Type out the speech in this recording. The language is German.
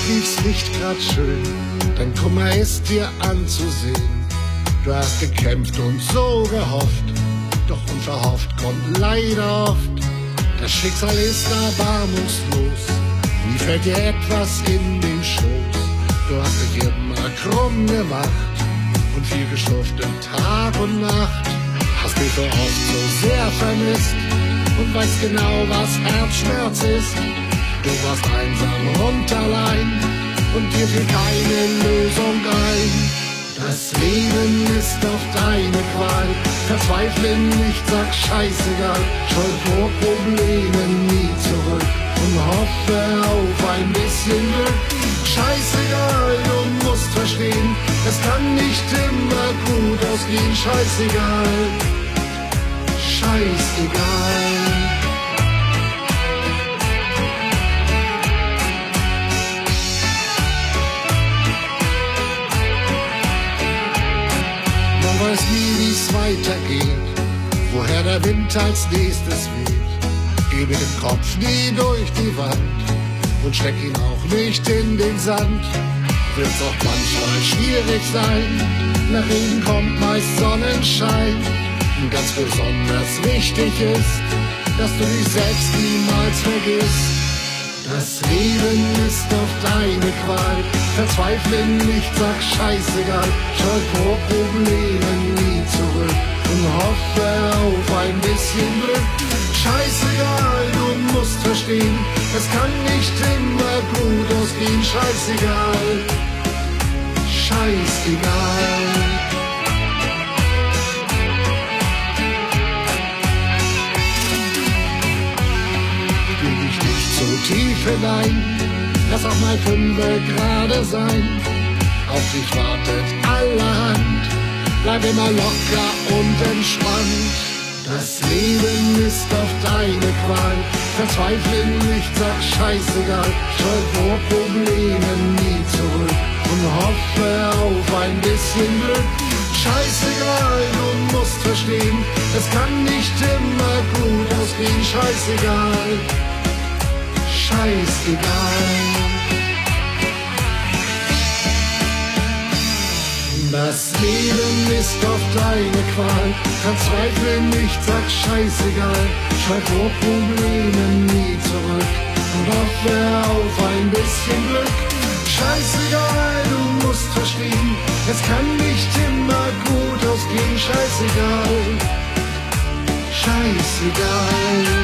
lief's nicht grad schön, dein Kummer ist dir anzusehen. Du hast gekämpft und so gehofft, doch unverhofft kommt leider oft. Das Schicksal ist erbarmungslos, nie fällt dir etwas in den Schoß. Du hast dich immer krumm gemacht und viel geschuftet Tag und Nacht. Hast mich so oft so sehr vermisst und weißt genau, was Herzschmerz ist. Du warst einsam und allein und dir fiel keine Lösung ein. Das Leben ist doch deine Qual, verzweifle nicht, sag scheißegal. Scheu vor Problemen nie zurück und hoffe auf ein bisschen Glück. Scheißegal, du musst verstehen, es kann nicht immer gut ausgehen. Scheißegal, scheißegal. Man weiß nie, wie's weitergeht, woher der Wind als nächstes weht. Gebe den Kopf nie durch die Wand und steck ihn auch nicht in den Sand. Wird's auch manchmal schwierig sein, nach Regen kommt meist Sonnenschein. Und ganz besonders wichtig ist, dass du dich selbst niemals vergisst. Das Leben ist doch deine Qual, verzweifle nicht, sag scheißegal. Scheu vor Problemen nie zurück und hoffe auf ein bisschen Glück. Scheißegal, du musst verstehen, es kann nicht immer gut ausgehen. Scheißegal, scheißegal. So tief hinein, lass auch mal 5 Grad sein. Auf dich wartet allerhand, bleib immer locker und entspannt. Das Leben ist doch deine Qual, verzweifle nicht, sag scheißegal. Scheu vor Problemen nie zurück und hoffe auf ein bisschen Glück. Scheißegal, du musst verstehen, es kann nicht immer gut ausgehen. Scheißegal, scheißegal. Das Leben ist doch deine Qual, verzweifle nicht, sag scheißegal. Scheu vor Problemen nie zurück und hoffe auf ein bisschen Glück. Scheißegal, du musst verstehen, es kann nicht immer gut ausgehen. Scheißegal, scheißegal.